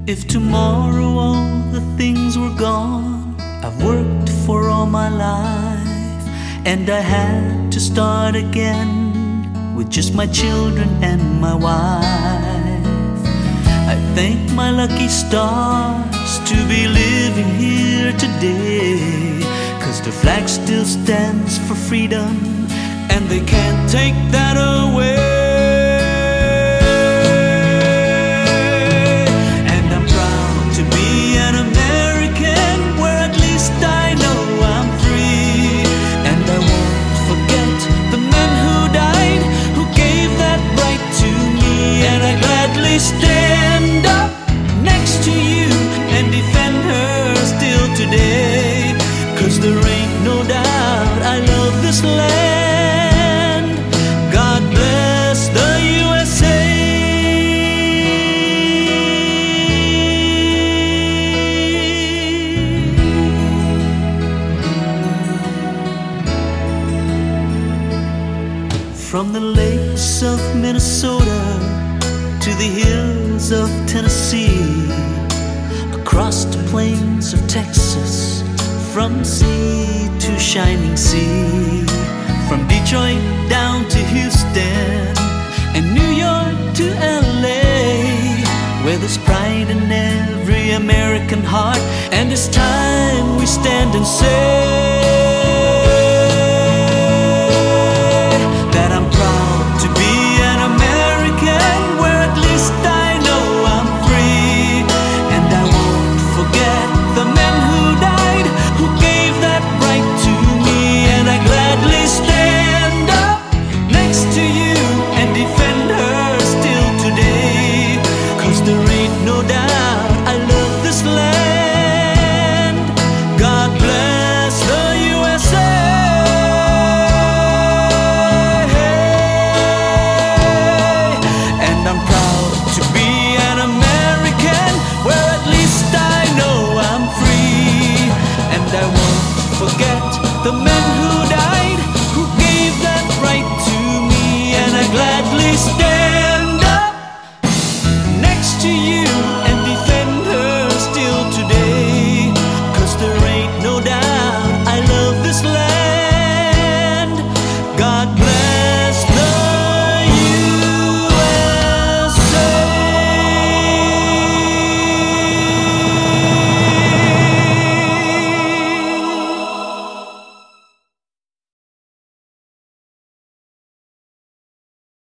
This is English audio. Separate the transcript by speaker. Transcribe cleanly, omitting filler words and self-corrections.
Speaker 1: If tomorrow all the things were gone I've worked for all my life, and I had to start again with just my children and my wife, I thank my lucky stars to be living here today, 'cause the flag still stands for freedom and they can't take that away. Stand up next to you and defend her still today, 'cause there ain't no doubt I love this land. God bless the USA. From the lakes of Minnesota to the hills of Tennessee, across the plains of Texas, from sea to shining sea, from Detroit down to Houston and New York to LA, where there's pride in every American heart, and it's time we stand and say